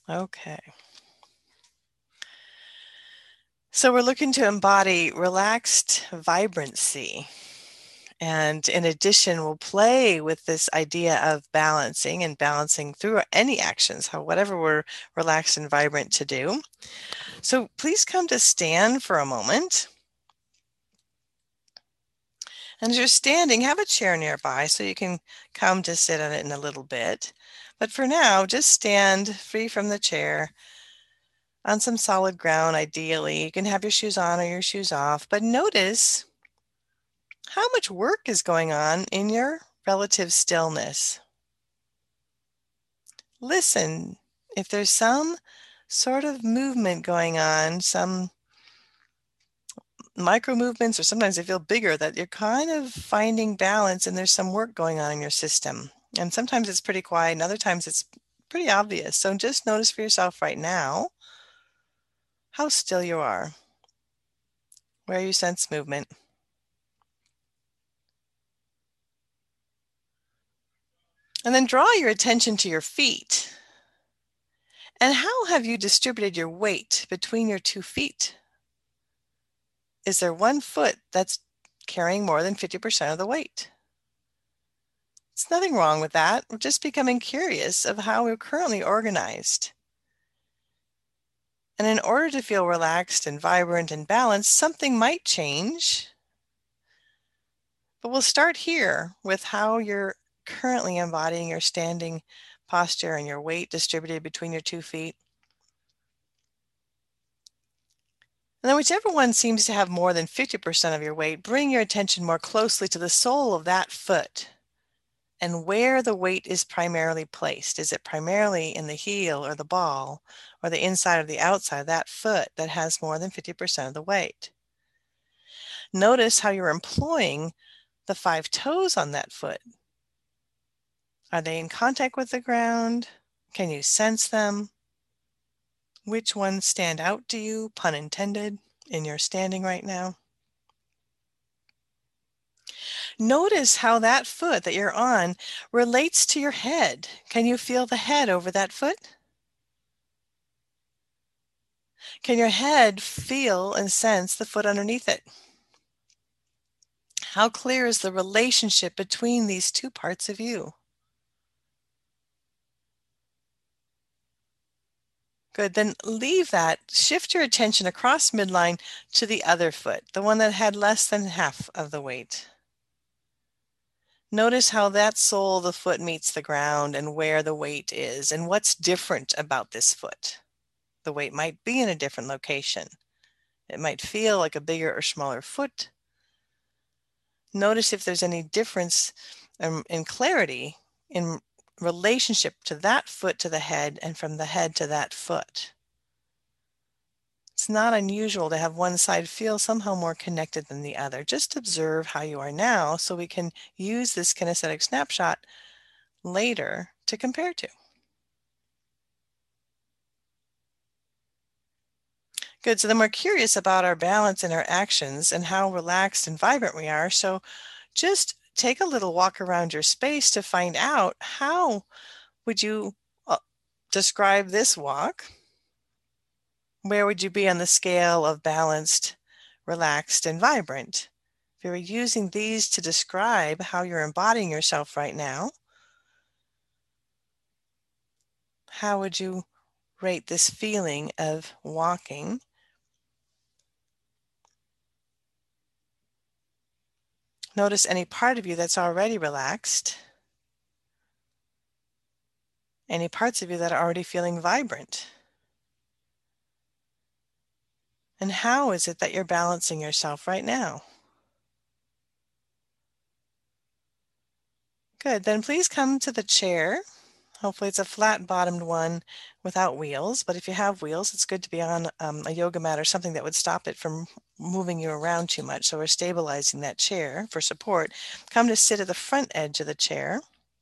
Okay. So we're looking to embody relaxed vibrancy. And in addition, we'll play with this idea of balancing and balancing through any actions, whatever we're relaxed and vibrant to do. So please come to stand for a moment. And as you're standing, have a chair nearby so you can come to sit on it in a little bit. But for now, just stand free from the chair on some solid ground, ideally. You can have your shoes on or your shoes off, but notice how much work is going on in your relative stillness. Listen if there's some sort of movement going on, some micro movements, or sometimes they feel bigger, that you're kind of finding balance and there's some work going on in your system. And sometimes it's pretty quiet and other times it's pretty obvious. So just notice for yourself right now how still you are, where you sense movement. And then draw your attention to your feet. And how have you distributed your weight between your 2 feet? Is there one foot that's carrying more than 50% of the weight? There's nothing wrong with that. We're just becoming curious of how we're currently organized. And in order to feel relaxed and vibrant and balanced, something might change. But we'll start here with how you're currently embodying your standing posture and your weight distributed between your 2 feet. And then whichever one seems to have more than 50% of your weight, bring your attention more closely to the sole of that foot and where the weight is primarily placed. Is it primarily in the heel or the ball or the inside or the outside of that foot that has more than 50% of the weight? Notice how you're employing the 5 toes on that foot. Are they in contact with the ground? Can you sense them? Which ones stand out to you, pun intended, in your standing right now? Notice how that foot that you're on relates to your head. Can you feel the head over that foot? Can your head feel and sense the foot underneath it? How clear is the relationship between these two parts of you? Good, then leave that. Shift your attention across midline to the other foot, the one that had less than half of the weight. Notice how that sole of the foot meets the ground and where the weight is and what's different about this foot. The weight might be in a different location. It might feel like a bigger or smaller foot. Notice if there's any difference in clarity in relationship to that foot to the head and from the head to that foot. It's not unusual to have one side feel somehow more connected than the other. Just observe how you are now so we can use this kinesthetic snapshot later to compare to. Good, so then we're curious about our balance and our actions and how relaxed and vibrant we are. So just take a little walk around your space to find out how would you describe this walk? Where would you be on the scale of balanced, relaxed, and vibrant? If you were using these to describe how you're embodying yourself right now, how would you rate this feeling of walking? Notice any part of you that's already relaxed, any parts of you that are already feeling vibrant. And how is it that you're balancing yourself right now? Good, then please come to the chair. Hopefully it's a flat-bottomed one without wheels, but if you have wheels, it's good to be on a yoga mat or something that would stop it from moving you around too much. So we're stabilizing that chair for support. Come to sit at the front edge of the chair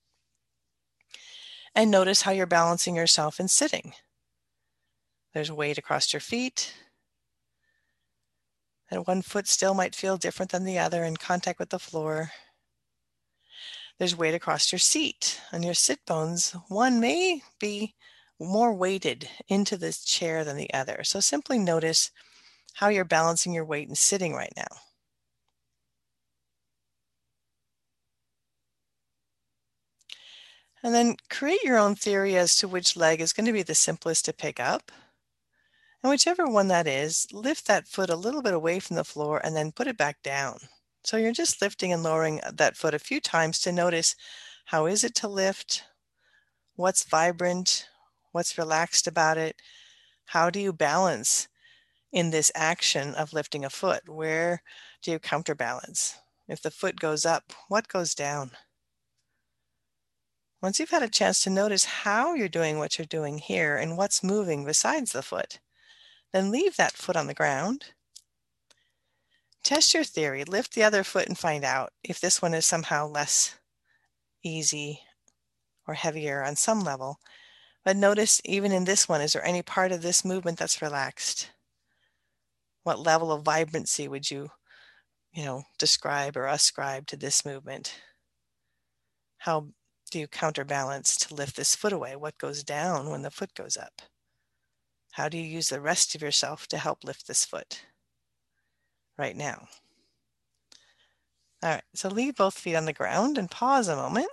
and notice how you're balancing yourself in sitting. There's weight across your feet, and one foot still might feel different than the other in contact with the floor. There's weight across your seat. On your sit bones, one may be more weighted into this chair than the other. So simply notice how you're balancing your weight and sitting right now. And then create your own theory as to which leg is going to be the simplest to pick up. And whichever one that is, lift that foot a little bit away from the floor and then put it back down. So you're just lifting and lowering that foot a few times to notice how is it to lift, what's vibrant, what's relaxed about it, how do you balance in this action of lifting a foot? Where do you counterbalance? If the foot goes up, what goes down? Once you've had a chance to notice how you're doing what you're doing here and what's moving besides the foot, then leave that foot on the ground. Test your theory. Lift the other foot and find out if this one is somehow less easy or heavier on some level. But notice even in this one, is there any part of this movement that's relaxed? What level of vibrancy would you describe or ascribe to this movement? How do you counterbalance to lift this foot away? What goes down when the foot goes up? How do you use the rest of yourself to help lift this foot right now? All right, so leave both feet on the ground and pause a moment.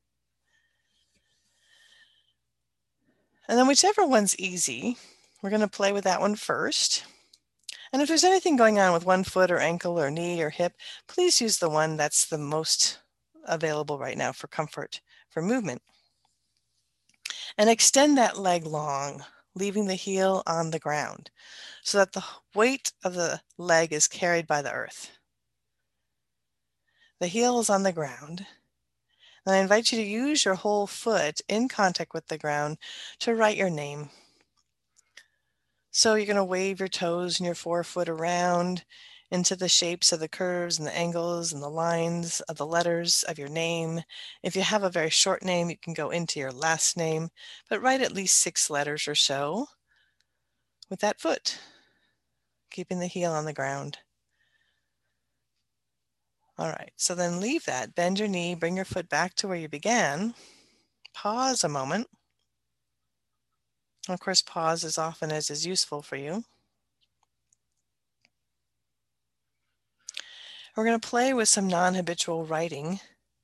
And then whichever one's easy, we're going to play with that one first. And if there's anything going on with one foot or ankle or knee or hip, please use the one that's the most available right now for comfort, for movement. And extend that leg long, leaving the heel on the ground so that the weight of the leg is carried by the earth. The heel is on the ground. And I invite you to use your whole foot in contact with the ground to write your name. So you're going to wave your toes and your forefoot around into the shapes of the curves and the angles and the lines of the letters of your name. If you have a very short name, you can go into your last name, but write at least 6 letters or so with that foot, keeping the heel on the ground. All right, so then leave that. Bend your knee, bring your foot back to where you began. Pause a moment. Of course, pause as often as is useful for you. We're going to play with some non-habitual writing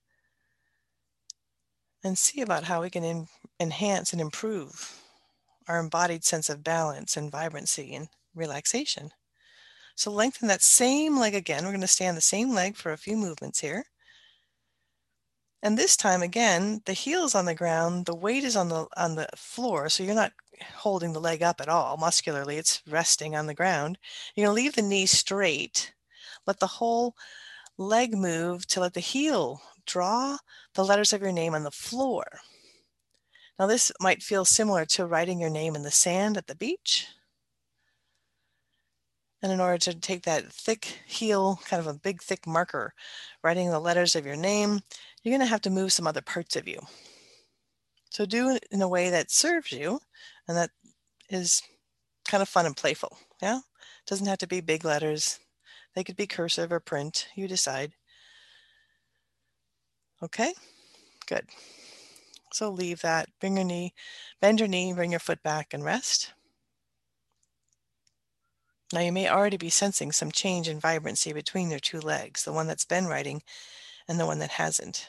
and see about how we can enhance and improve our embodied sense of balance and vibrancy and relaxation. So lengthen that same leg again. We're going to stay on the same leg for a few movements here. And this time, again, the heel is on the ground, the weight is on the floor, so you're not holding the leg up at all. Muscularly, it's resting on the ground. You're going to leave the knee straight. Let the whole leg move to let the heel draw the letters of your name on the floor. Now this might feel similar to writing your name in the sand at the beach. And in order to take that thick heel, kind of a big thick marker, writing the letters of your name, you're going to have to move some other parts of you. So do it in a way that serves you and that is kind of fun and playful. Yeah, it doesn't have to be big letters. They could be cursive or print. You decide. Okay, good. So leave that. Bend your knee, bring your foot back and rest. Now you may already be sensing some change in vibrancy between your two legs, the one that's been writing and the one that hasn't.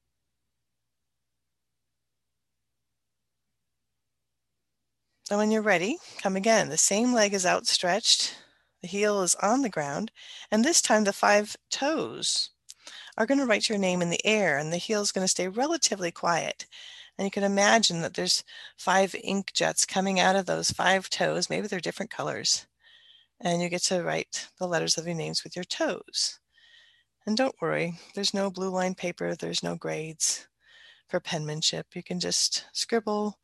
So when you're ready, come again. The same leg is outstretched, the heel is on the ground, and this time the 5 toes are going to write your name in the air, and the heel is going to stay relatively quiet. And you can imagine that there's 5 ink jets coming out of those 5 toes. Maybe they're different colors. And you get to write the letters of your names with your toes. And don't worry, there's no blue line paper, there's no grades for penmanship. You can just scribble,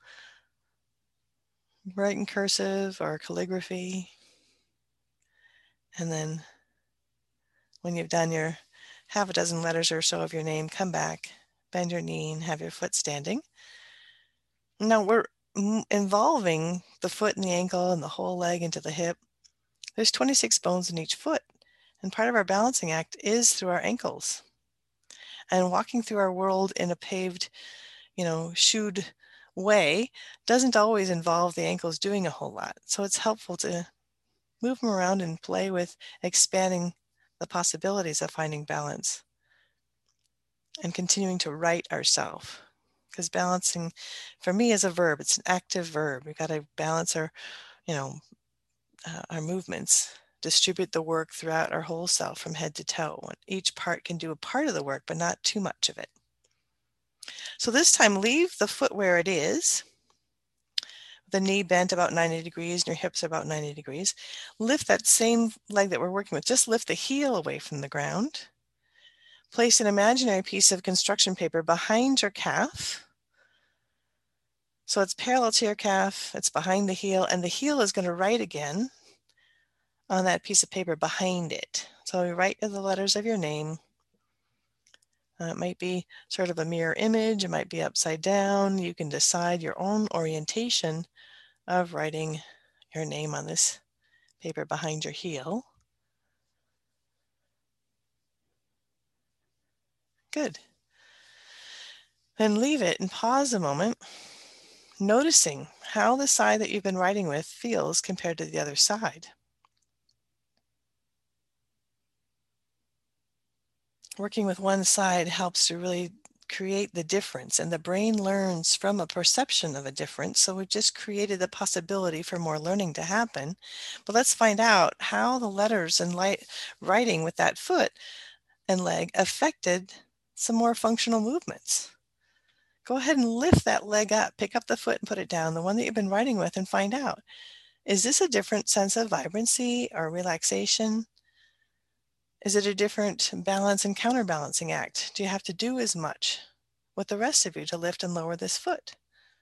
write in cursive or calligraphy. And then when you've done your half a dozen letters or so of your name, come back, bend your knee and have your foot standing. Now we're involving the foot and the ankle and the whole leg into the hip. There's 26 bones in each foot. And part of our balancing act is through our ankles. And walking through our world in a paved, shoed way doesn't always involve the ankles doing a whole lot. So it's helpful to move them around and play with expanding the possibilities of finding balance and continuing to right ourselves. Because balancing, for me, is a verb. It's an active verb. We've got to balance our, our movements, distribute the work throughout our whole self from head to toe. Each part can do a part of the work, but not too much of it. So this time, leave the foot where it is, the knee bent about 90 degrees and your hips about 90 degrees. Lift that same leg that we're working with. Just lift the heel away from the ground. Place an imaginary piece of construction paper behind your calf. So it's parallel to your calf, it's behind the heel, and the heel is going to write again on that piece of paper behind it. So you write the letters of your name. It might be sort of a mirror image, it might be upside down. You can decide your own orientation of writing your name on this paper behind your heel. Good. Then leave it and pause a moment, noticing how the side that you've been writing with feels compared to the other side. Working with one side helps to really create the difference, and the brain learns from a perception of a difference. So we've just created the possibility for more learning to happen. But let's find out how the letters and writing with that foot and leg affected some more functional movements. Go ahead and lift that leg up, pick up the foot and put it down, the one that you've been writing with, and find out, is this a different sense of vibrancy or relaxation? Is it a different balance and counterbalancing act? Do you have to do as much with the rest of you to lift and lower this foot?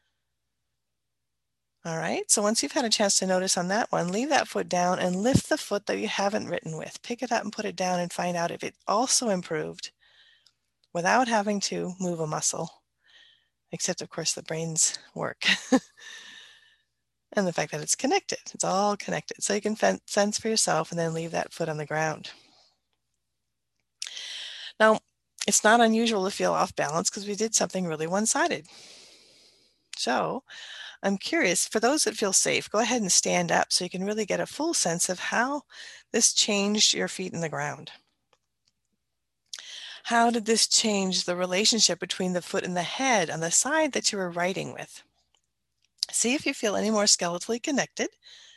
All right, so once you've had a chance to notice on that one, leave that foot down and lift the foot that you haven't written with. Pick it up and put it down and find out if it also improved without having to move a muscle, except of course the brain's work. And the fact that it's connected, it's all connected. So you can sense for yourself and then leave that foot on the ground. Now, it's not unusual to feel off balance because we did something really one-sided. So I'm curious, for those that feel safe, go ahead and stand up so you can really get a full sense of how this changed your feet in the ground. How did this change the relationship between the foot and the head on the side that you were writing with? See if you feel any more skeletally connected.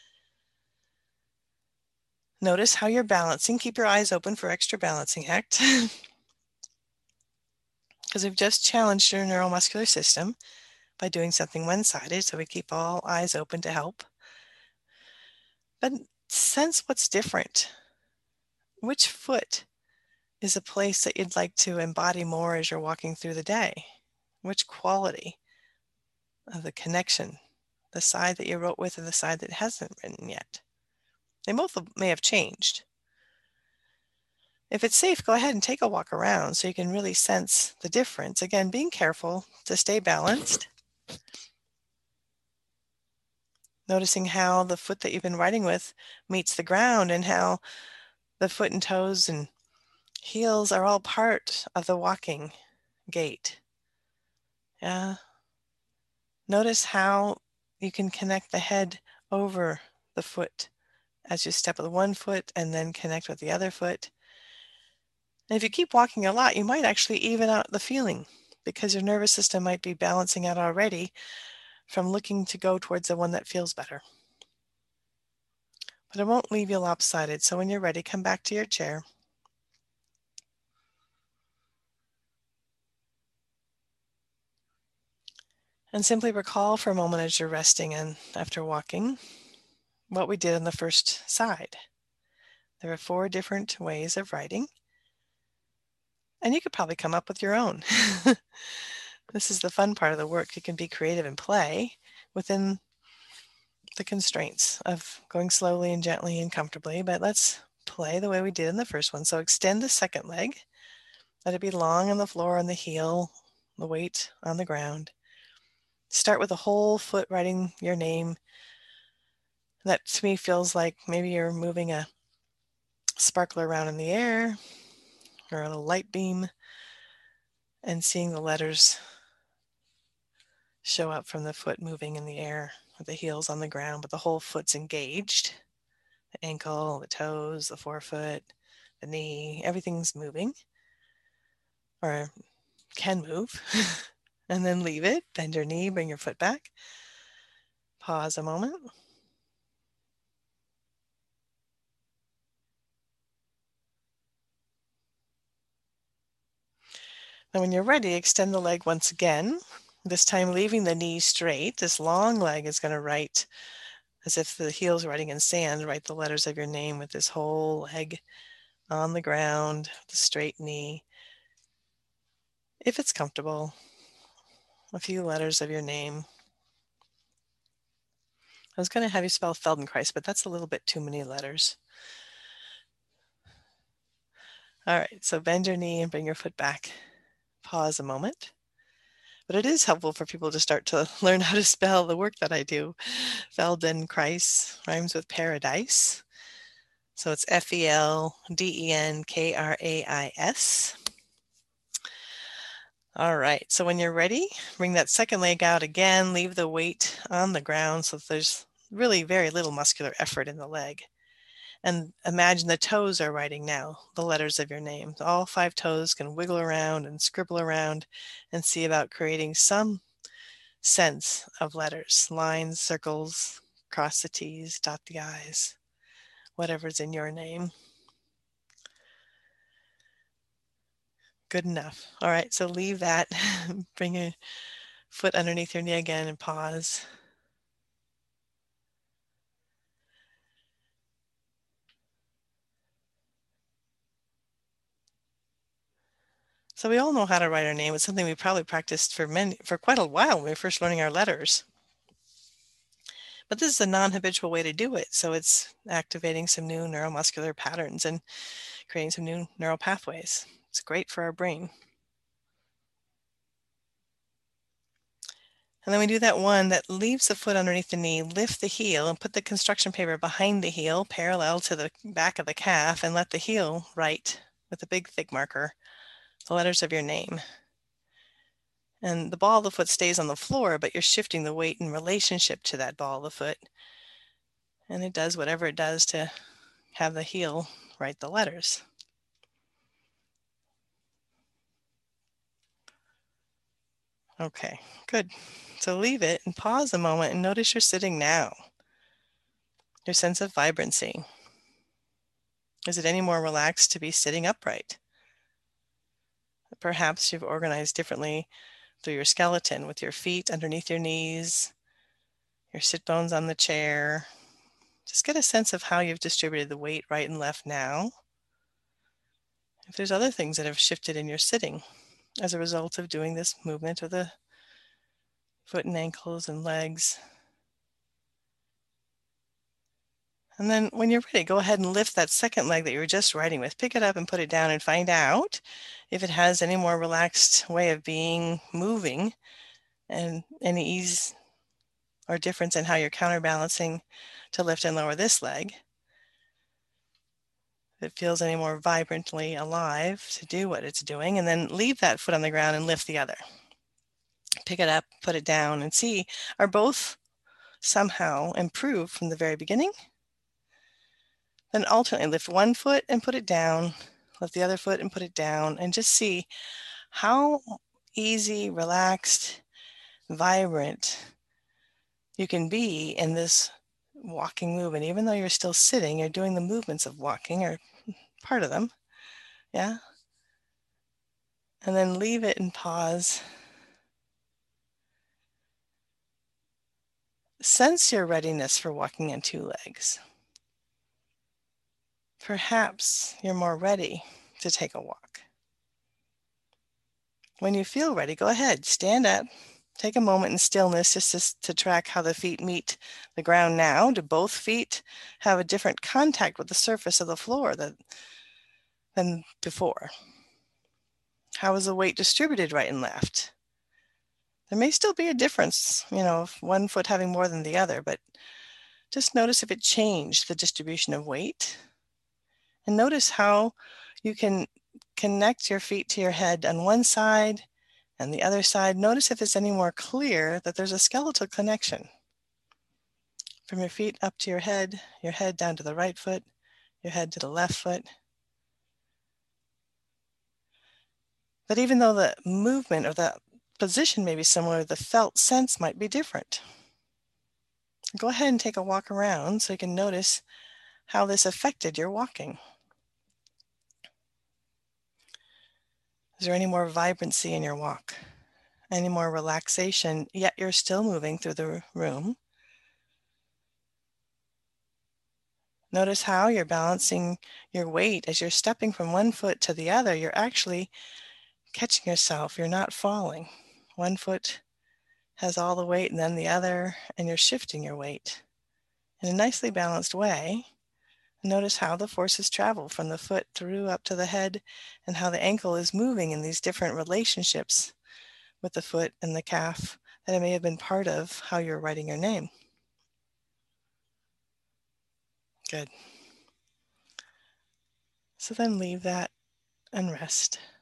Notice how you're balancing. Keep your eyes open for extra balancing act. Because we've just challenged your neuromuscular system by doing something one-sided, so we keep all eyes open to help. But sense what's different. Which foot is a place that you'd like to embody more as you're walking through the day? Which quality of the connection, the side that you wrote with and the side that hasn't written yet? They both may have changed. If it's safe, go ahead and take a walk around so you can really sense the difference. Again, being careful to stay balanced. Noticing how the foot that you've been writing with meets the ground and how the foot and toes and heels are all part of the walking gait. Yeah. Notice how you can connect the head over the foot as you step with one foot and then connect with the other foot. And if you keep walking a lot, you might actually even out the feeling because your nervous system might be balancing out already from looking to go towards the one that feels better. But it won't leave you lopsided, so when you're ready, come back to your chair. And simply recall for a moment as you're resting and after walking what we did on the first side. There are 4 different ways of writing, and you could probably come up with your own. This is the fun part of the work. You can be creative and play within the constraints of going slowly and gently and comfortably, but let's play the way we did in the first one. So extend the second leg. Let it be long on the floor on the heel, the weight on the ground. Start with a whole foot writing your name. That to me feels like maybe you're moving a sparkler around in the air or a little light beam and seeing the letters show up from the foot moving in the air with the heels on the ground, but the whole foot's engaged. The ankle, the toes, the forefoot, the knee, everything's moving or can move. And then leave it, bend your knee, bring your foot back. Pause a moment. And when you're ready, extend the leg once again, this time leaving the knee straight. This long leg is going to write, as if the heel's writing in sand, write the letters of your name with this whole leg on the ground, the straight knee. If it's comfortable, a few letters of your name. I was going to have you spell Feldenkrais, but that's a little bit too many letters. All right, so bend your knee and bring your foot back. Pause a moment. But it is helpful for people to start to learn how to spell the work that I do. Feldenkrais rhymes with paradise. So it's Feldenkrais. All right, so when you're ready, bring that second leg out again, leave the weight on the ground so there's really very little muscular effort in the leg. And imagine the toes are writing now the letters of your name. All 5 toes can wiggle around and scribble around and see about creating some sense of letters, lines, circles, cross the T's, dot the I's, whatever's in your name. Good enough. All right, so leave that. Bring your foot underneath your knee again and pause. So we all know how to write our name. It's something we probably practiced for quite a while when we were first learning our letters. But this is a non-habitual way to do it. So it's activating some new neuromuscular patterns and creating some new neural pathways. It's great for our brain. And then we do that one that leaves the foot underneath the knee, lift the heel and put the construction paper behind the heel, parallel to the back of the calf, and let the heel write with a big thick marker the letters of your name. And the ball of the foot stays on the floor, but you're shifting the weight in relationship to that ball of the foot. And it does whatever it does to have the heel write the letters. Okay, good. So leave it and pause a moment and notice you're sitting now. Your sense of vibrancy. Is it any more relaxed to be sitting upright? Perhaps you've organized differently through your skeleton with your feet underneath your knees, your sit bones on the chair. Just get a sense of how you've distributed the weight right and left now. If there's other things that have shifted in your sitting as a result of doing this movement of the foot and ankles and legs. And then when you're ready, go ahead and lift that second leg that you were just writing with. Pick it up and put it down and find out if it has any more relaxed way of being, moving, and any ease or difference in how you're counterbalancing to lift and lower this leg. If it feels any more vibrantly alive to do what it's doing, and then leave that foot on the ground and lift the other. Pick it up, put it down, and see, are both somehow improved from the very beginning? Then alternately lift one foot and put it down, lift the other foot and put it down, and just see how easy, relaxed, vibrant you can be in this walking movement. Even though you're still sitting, you're doing the movements of walking, or part of them. Yeah. And then leave it and pause. Sense your readiness for walking on 2 legs. Perhaps you're more ready to take a walk. When you feel ready, go ahead, stand up, take a moment in stillness just to track how the feet meet the ground now. Do both feet have a different contact with the surface of the floor than before? How is the weight distributed right and left? There may still be a difference, of one foot having more than the other, but just notice if it changed the distribution of weight. And notice how you can connect your feet to your head on one side And the other side, notice if it's any more clear that there's a skeletal connection. From your feet up to your head down to the right foot, your head to the left foot. But even though the movement or the position may be similar, the felt sense might be different. Go ahead and take a walk around so you can notice how this affected your walking. Is there any more vibrancy in your walk? Any more relaxation, yet you're still moving through the room? Notice how you're balancing your weight as you're stepping from one foot to the other. You're actually catching yourself. You're not falling. One foot has all the weight and then the other, and you're shifting your weight in a nicely balanced way. Notice how the forces travel from the foot through up to the head and how the ankle is moving in these different relationships with the foot and the calf that it may have been part of how you're writing your name. Good. So then leave that and rest.